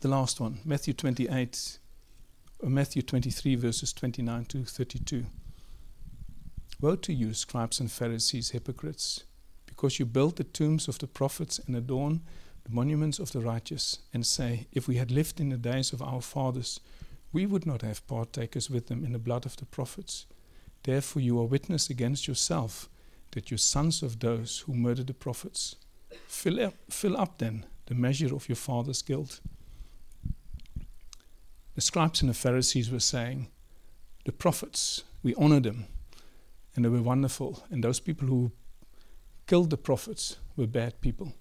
the last one, Matthew twenty-eight, or Matthew twenty-three, verses twenty-nine to thirty-two. Woe to you, scribes and Pharisees, hypocrites, because you build the tombs of the prophets and adorn the monuments of the righteous, and say, if we had lived in the days of our fathers, we would not have partakers with them in the blood of the prophets. Therefore you are witness against yourself, that you sons of those who murdered the prophets. Fill up, fill up then the measure of your father's guilt. The scribes and the Pharisees were saying, the prophets, we honor them, and they were wonderful, and those people who killed the prophets were bad people.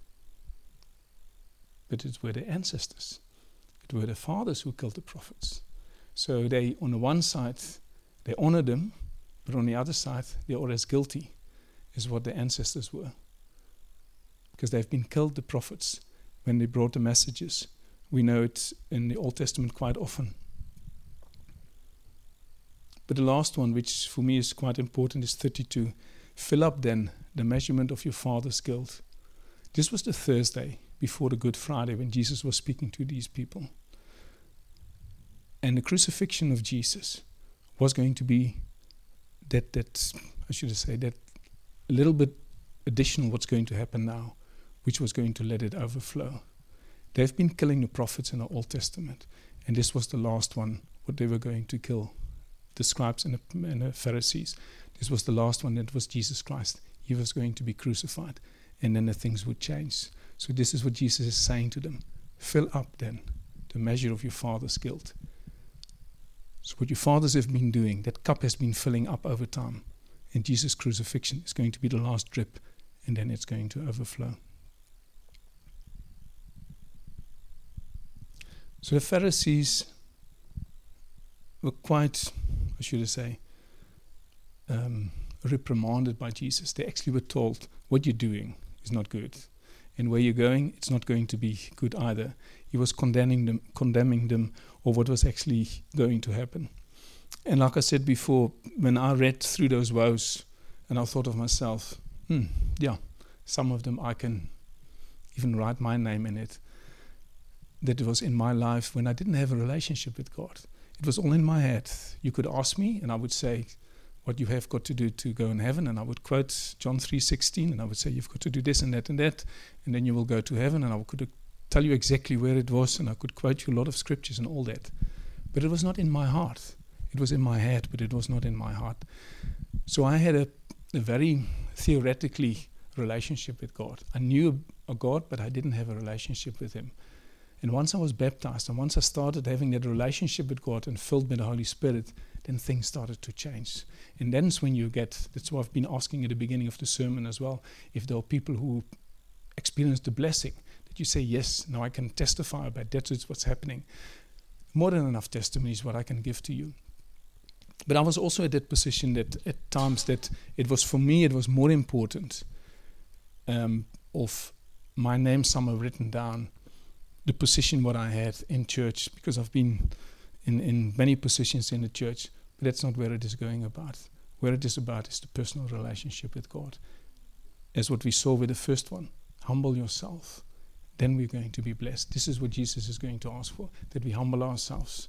But it were their ancestors. It were their fathers who killed the prophets. So they, on the one side, they honor them, but on the other side, they are as guilty as what their ancestors were. Because they've been killed, the prophets, when they brought the messages. We know it in the Old Testament quite often. But the last one, which for me is quite important, is thirty-two. Fill up then the measurement of your father's guilt. This was the Thursday before the Good Friday when Jesus was speaking to these people. And the crucifixion of Jesus was going to be that, that I should say, that a little bit additional what's going to happen now, which was going to let it overflow. They've been killing the prophets in the Old Testament, and this was the last one, what they were going to kill, the scribes and the, and the Pharisees. This was the last one, that was Jesus Christ. He was going to be crucified, and then the things would change. So this is what Jesus is saying to them. Fill up then the measure of your father's guilt. So what your fathers have been doing, that cup has been filling up over time. And Jesus' crucifixion is going to be the last drip, and then it's going to overflow. So the Pharisees were quite, I should say, um, reprimanded by Jesus. They actually were told, what you're doing is not good. And where you're going, it's not going to be good either. He was condemning them, condemning them of what was actually going to happen. And like I said before, when I read through those woes, and I thought of myself, hmm, yeah, some of them I can even write my name in it. That it was in my life when I didn't have a relationship with God. It was all in my head. You could ask me, and I would say, what you have got to do to go in heaven, and I would quote John three sixteen, and I would say, you've got to do this and that and that, and then you will go to heaven, and I could tell you exactly where it was, and I could quote you a lot of scriptures and all that. But it was not in my heart. It was in my head, but it was not in my heart. So I had a, a very theoretically relationship with God. I knew a God, but I didn't have a relationship with Him. And once I was baptized, and once I started having that relationship with God and filled with the Holy Spirit, then things started to change. And that's when you get, that's what I've been asking at the beginning of the sermon as well, if there are people who experience the blessing, that you say, yes, now I can testify about that, that's what's happening. More than enough testimonies what I can give to you. But I was also at that position that at times that it was, for me, it was more important um, of my name somewhere written down, the position what I had in church, because I've been in, in many positions in the church, but that's not where it is going about. Where it is about is the personal relationship with God. As what we saw with the first one, humble yourself, then we're going to be blessed. This is what Jesus is going to ask for, that we humble ourselves.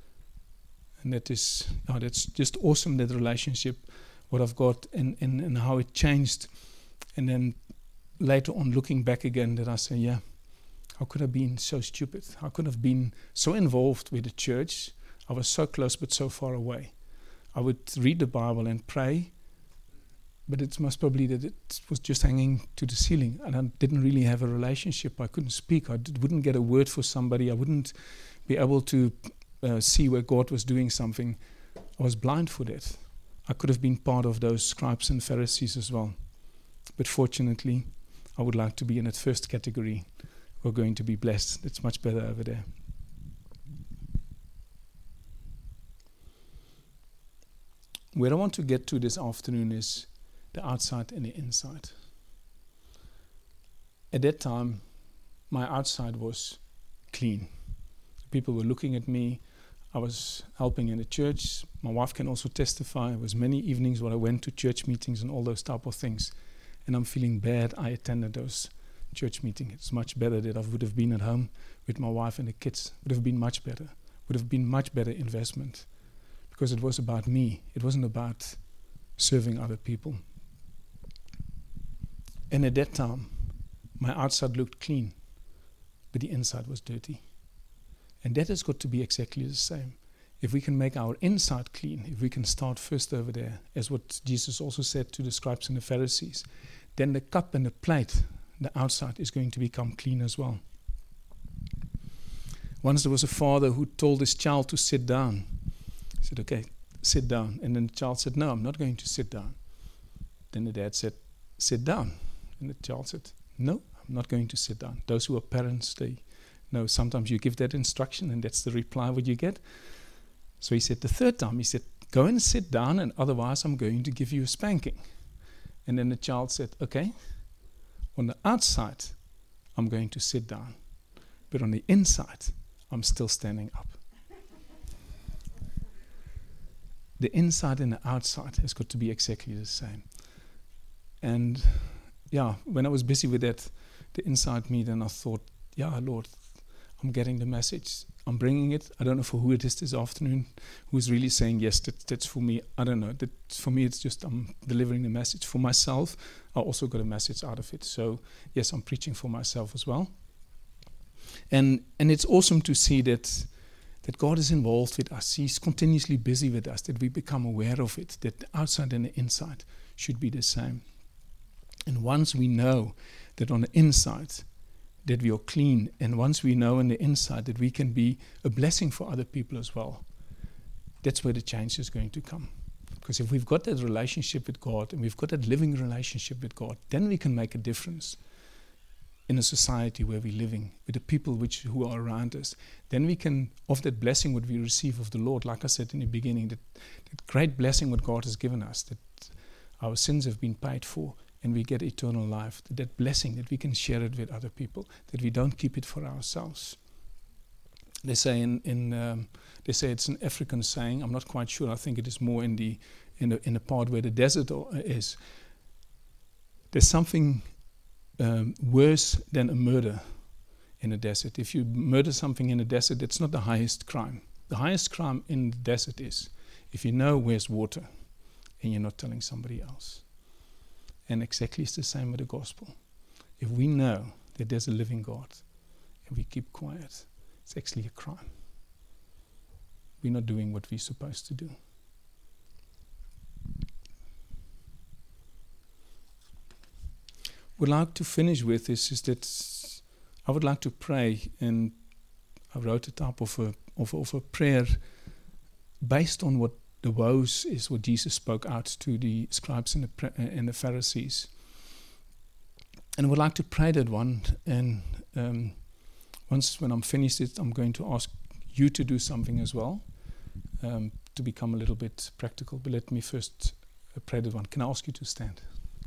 And that is, oh, that's just awesome, that relationship, what I've got, and, and, and how it changed. And then later on, looking back again, that I say, yeah, how could I have been so stupid? How could I have been so involved with the church? I was so close but so far away. I would read the Bible and pray, but it's most probably that it was just hanging to the ceiling, and I didn't really have a relationship. I couldn't speak. I did, wouldn't get a word for somebody. I wouldn't be able to uh, see where God was doing something. I was blind for that. I could have been part of those scribes and Pharisees as well. But fortunately, I would like to be in that first category. We're going to be blessed. It's much better over there. Where I want to get to this afternoon is the outside and the inside. At that time, my outside was clean. People were looking at me. I was helping in the church. My wife can also testify. There was many evenings when I went to church meetings and all those type of things. And I'm feeling bad. I attended those church meeting. It's much better that I would have been at home with my wife and the kids. Would have been much better. Would have been much better investment. Because it was about me. It wasn't about serving other people. And at that time, my outside looked clean, but the inside was dirty. And that has got to be exactly the same. If we can make our inside clean, if we can start first over there, as what Jesus also said to the scribes and the Pharisees, then the cup and the plate, the outside, is going to become clean as well. Once there was a father who told his child to sit down. He said, okay, sit down. And then the child said, no, I'm not going to sit down. Then the dad said, sit down. And the child said, no, I'm not going to sit down. Those who are parents, they know sometimes you give that instruction and that's the reply what you get. So he said the third time, he said, go and sit down and otherwise I'm going to give you a spanking. And then the child said, okay, on the outside, I'm going to sit down. But on the inside, I'm still standing up. The inside and the outside has got to be exactly the same. And yeah, when I was busy with that, the inside me, then I thought, yeah, Lord, I'm getting the message. I'm bringing it. I don't know for who it is this afternoon, who's really saying, yes, that, that's for me. I don't know. That for me, it's just I'm delivering the message. For myself, I also got a message out of it. So, yes, I'm preaching for myself as well. And and it's awesome to see that that God is involved with us. He's continuously busy with us, that we become aware of it, that the outside and the inside should be the same. And once we know that on the inside that we are clean, and once we know on the inside that we can be a blessing for other people as well, that's where the change is going to come. Because if we've got that relationship with God and we've got that living relationship with God, then we can make a difference in a society where we're living, with the people which who are around us. Then we can, of that blessing what we receive of the Lord, like I said in the beginning, that, that great blessing what God has given us, that our sins have been paid for, and we get eternal life, that, that blessing, that we can share it with other people, that we don't keep it for ourselves. They say in, in um, they say it's an African saying. I'm not quite sure. I think it is more in the in the in the part where the desert is. There's something um, worse than a murder in a desert. If you murder something in a desert, that's not the highest crime. The highest crime in the desert is if you know where's water and you're not telling somebody else. And exactly it's the same with the gospel. If we know that there's a living God and we keep quiet, it's actually a crime. We're not doing what we're supposed to do. What I'd like to finish with is, is that I would like to pray, and I wrote a type of a, of, of a prayer based on what the woes is, what Jesus spoke out to the scribes and the, and the Pharisees. And I would like to pray that one, and um, once when I'm finished it, I'm going to ask you to do something as well, um, to become a little bit practical. But let me first uh, pray that one. Can I ask you to stand?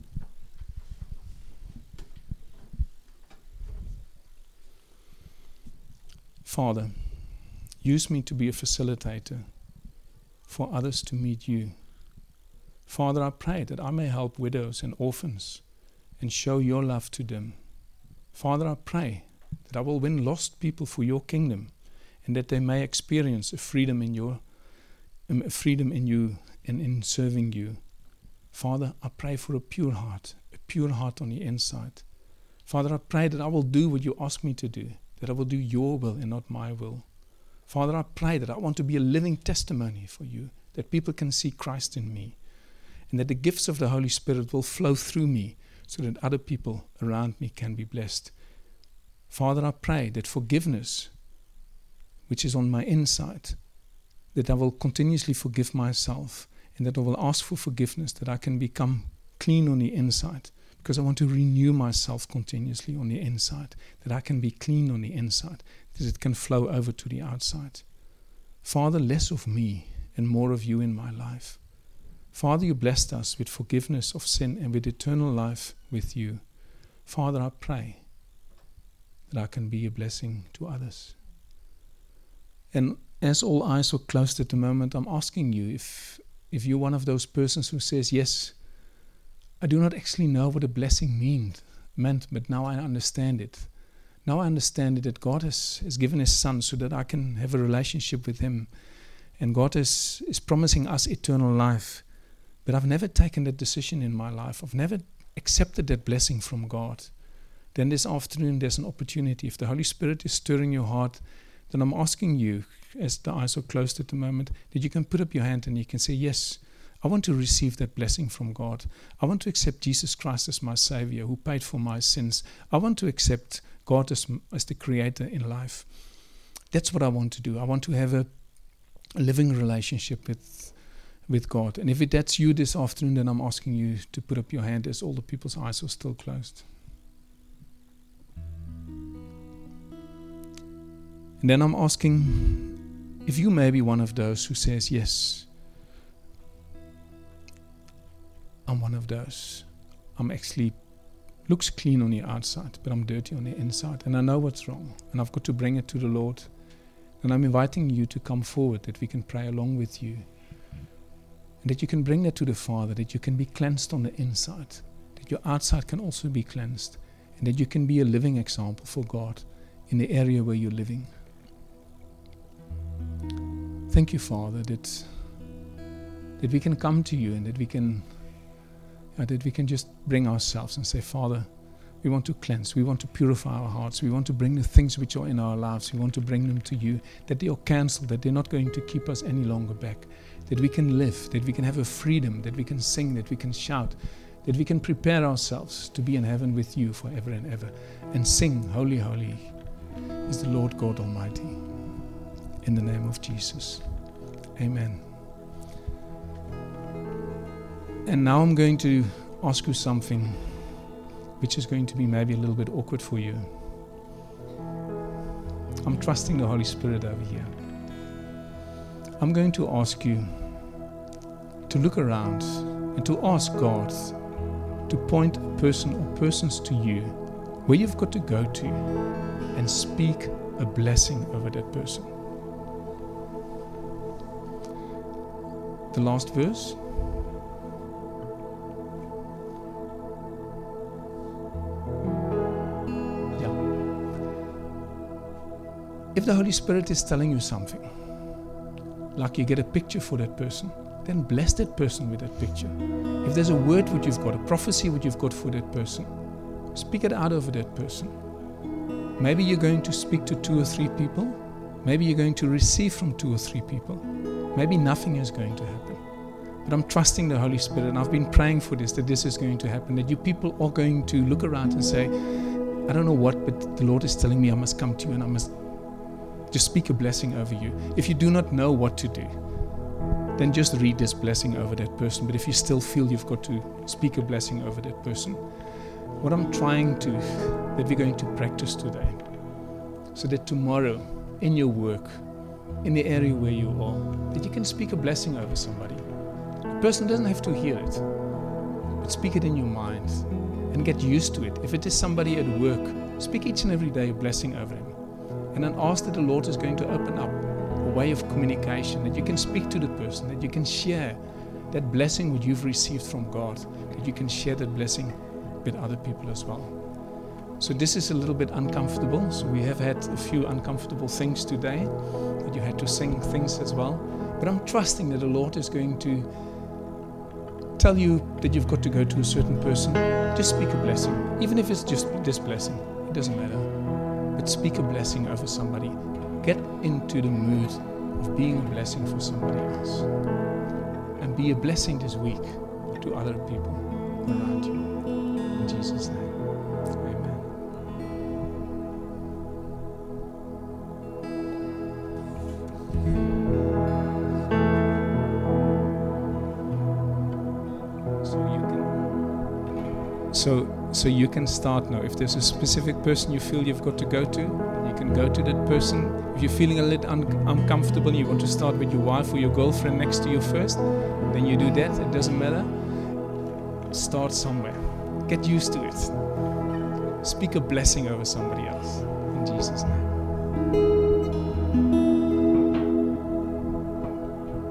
Father, use me to be a facilitator for others to meet you. Father, I pray that I may help widows and orphans and show your love to them. Father, I pray that I will win lost people for your kingdom, and that they may experience a freedom in your um, a freedom in you and in serving you. Father, I pray for a pure heart, a pure heart on the inside. Father, I pray that I will do what you ask me to do, that I will do your will and not my will. Father, I pray that I want to be a living testimony for you, that people can see Christ in me, and that the gifts of the Holy Spirit will flow through me so that other people around me can be blessed. Father, I pray that forgiveness, which is on my inside, that I will continuously forgive myself, and that I will ask for forgiveness, that I can become clean on the inside, because I want to renew myself continuously on the inside, that I can be clean on the inside, that it can flow over to the outside. Father, less of me and more of you in my life. Father, you blessed us with forgiveness of sin and with eternal life with you. Father, I pray that I can be a blessing to others. And as all eyes are closed at the moment, I'm asking you if, if you're one of those persons who says, yes, I do not actually know what a blessing means. meant, but now I understand it. Now I understand it, that God has, has given His Son so that I can have a relationship with Him. And God is, is promising us eternal life. But I've never taken that decision in my life. I've never accepted that blessing from God. Then this afternoon there's an opportunity. If the Holy Spirit is stirring your heart, then I'm asking you, as the eyes are closed at the moment, that you can put up your hand and you can say, yes, I want to receive that blessing from God. I want to accept Jesus Christ as my Savior who paid for my sins. I want to accept God as, as the Creator in life. That's what I want to do. I want to have a, a living relationship with, with God. And if it, that's you this afternoon, then I'm asking you to put up your hand as all the people's eyes are still closed. And then I'm asking if you may be one of those who says, yes, I'm one of those. I'm actually, looks clean on the outside, but I'm dirty on the inside. And I know what's wrong. And I've got to bring it to the Lord. And I'm inviting you to come forward, that we can pray along with you. And that you can bring that to the Father, that you can be cleansed on the inside. That your outside can also be cleansed. And that you can be a living example for God in the area where you're living. Thank you, Father, that, that we can come to you and that we can Uh, that we can just bring ourselves and say, Father, we want to cleanse, we want to purify our hearts, we want to bring the things which are in our lives, we want to bring them to you, that they are cancelled, that they're not going to keep us any longer back, that we can live, that we can have a freedom, that we can sing, that we can shout, that we can prepare ourselves to be in heaven with you forever and ever, and sing, holy, holy is the Lord God Almighty. In the name of Jesus. Amen. And now I'm going to ask you something which is going to be maybe a little bit awkward for you. I'm trusting the Holy Spirit over here. I'm going to ask you to look around and to ask God to point a person or persons to you where you've got to go to and speak a blessing over that person. The last verse. If the Holy Spirit is telling you something, like you get a picture for that person, then bless that person with that picture. If there's a word which you've got, a prophecy which you've got for that person, speak it out over that person. Maybe you're going to speak to two or three people. Maybe you're going to receive from two or three people. Maybe nothing is going to happen. But I'm trusting the Holy Spirit, and I've been praying for this, that this is going to happen, that you people are going to look around and say, I don't know what, but the Lord is telling me I must come to you and I must just speak a blessing over you. If you do not know what to do, then just read this blessing over that person. But if you still feel you've got to speak a blessing over that person, what I'm trying to, that we're going to practice today, so that tomorrow in your work, in the area where you are, that you can speak a blessing over somebody. The person doesn't have to hear it, but speak it in your mind and get used to it. If it is somebody at work, speak each and every day a blessing over him. And then ask that the Lord is going to open up a way of communication, that you can speak to the person, that you can share that blessing which you've received from God, that you can share that blessing with other people as well. So this is a little bit uncomfortable. So we have had a few uncomfortable things today, that you had to sing things as well. But I'm trusting that the Lord is going to tell you that you've got to go to a certain person. Just speak a blessing, even if it's just this blessing. It doesn't matter. But speak a blessing over somebody. Get into the mood of being a blessing for somebody else. And be a blessing this week to other people around you. In Jesus' name. Amen. So you can so So you can start now. If there's a specific person you feel you've got to go to, you can go to that person. If you're feeling a little un- uncomfortable and you want to start with your wife or your girlfriend next to you first, then you do that. It doesn't matter. Start somewhere. Get used to it. Speak a blessing over somebody else. In Jesus' name.